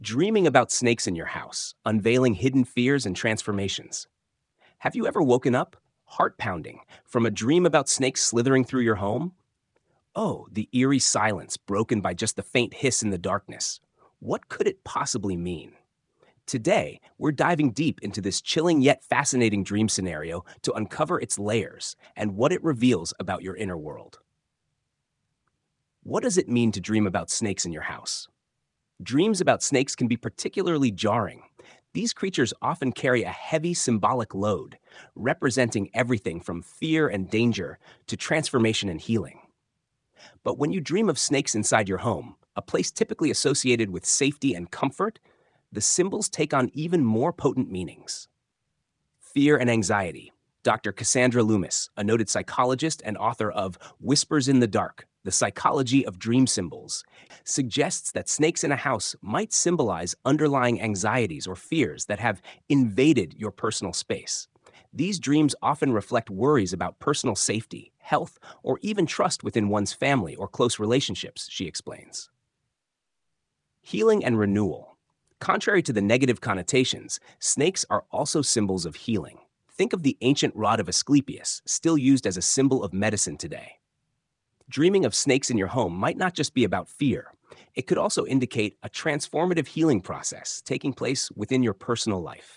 Dreaming about snakes in your house, unveiling hidden fears and transformations. Have you ever woken up, heart pounding, from a dream about snakes slithering through your home? Oh, the eerie silence broken by just the faint hiss in the darkness. What could it possibly mean? Today, we're diving deep into this chilling yet fascinating dream scenario to uncover its layers and what it reveals about your inner world. What does it mean to dream about snakes in your house? Dreams about snakes can be particularly jarring. These creatures often carry a heavy symbolic load, representing everything from fear and danger to transformation and healing. But when you dream of snakes inside your home, a place typically associated with safety and comfort, the symbols take on even more potent meanings. Fear and anxiety. Dr. Cassandra Loomis, a noted psychologist and author of Whispers in the Dark, The Psychology of Dream Symbols, suggests that snakes in a house might symbolize underlying anxieties or fears that have invaded your personal space. These dreams often reflect worries about personal safety, health, or even trust within one's family or close relationships, she explains. Healing and renewal. Contrary to the negative connotations, snakes are also symbols of healing. Think of the ancient rod of Asclepius, still used as a symbol of medicine today. Dreaming of snakes in your home might not just be about fear. It could also indicate a transformative healing process taking place within your personal life.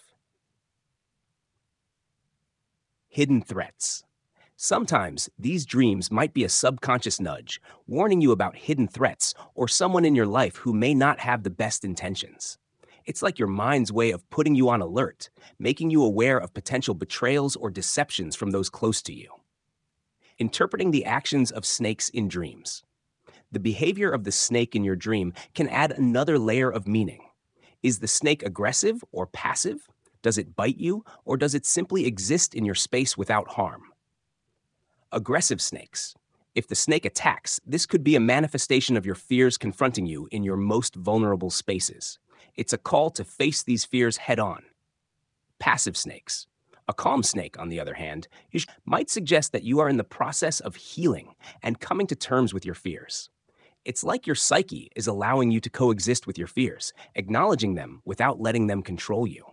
Hidden threats. Sometimes these dreams might be a subconscious nudge, warning you about hidden threats or someone in your life who may not have the best intentions. It's like your mind's way of putting you on alert, making you aware of potential betrayals or deceptions from those close to you. Interpreting the actions of snakes in dreams. The behavior of the snake in your dream can add another layer of meaning. Is the snake aggressive or passive? Does it bite you, or does it simply exist in your space without harm? Aggressive snakes. If the snake attacks, this could be a manifestation of your fears confronting you in your most vulnerable spaces. It's a call to face these fears head on. Passive snakes. A calm snake, on the other hand, might suggest that you are in the process of healing and coming to terms with your fears. It's like your psyche is allowing you to coexist with your fears, acknowledging them without letting them control you.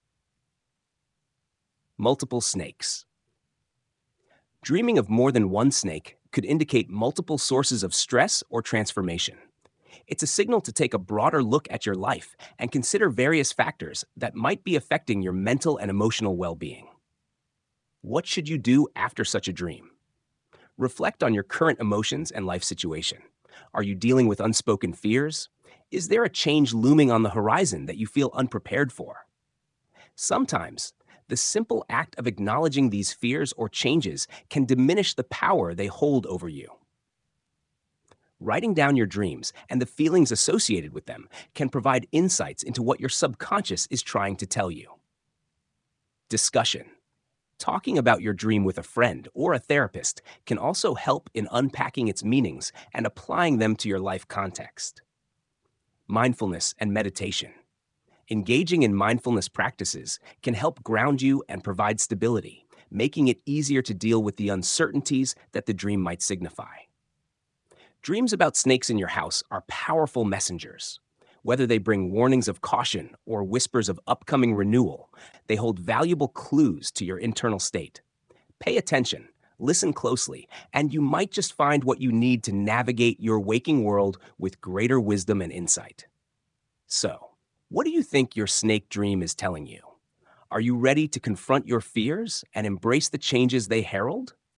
Multiple snakes. Dreaming of more than one snake could indicate multiple sources of stress or transformation. It's a signal to take a broader look at your life and consider various factors that might be affecting your mental and emotional well-being. What should you do after such a dream? Reflect on your current emotions and life situation. Are you dealing with unspoken fears? Is there a change looming on the horizon that you feel unprepared for? Sometimes, the simple act of acknowledging these fears or changes can diminish the power they hold over you. Writing down your dreams and the feelings associated with them can provide insights into what your subconscious is trying to tell you. Discussion. Talking about your dream with a friend or a therapist can also help in unpacking its meanings and applying them to your life context. Mindfulness and meditation. Engaging in mindfulness practices can help ground you and provide stability, making it easier to deal with the uncertainties that the dream might signify. Dreams about snakes in your house are powerful messengers. Whether they bring warnings of caution or whispers of upcoming renewal, they hold valuable clues to your internal state. Pay attention, listen closely, and you might just find what you need to navigate your waking world with greater wisdom and insight. So, what do you think your snake dream is telling you? Are you ready to confront your fears and embrace the changes they herald?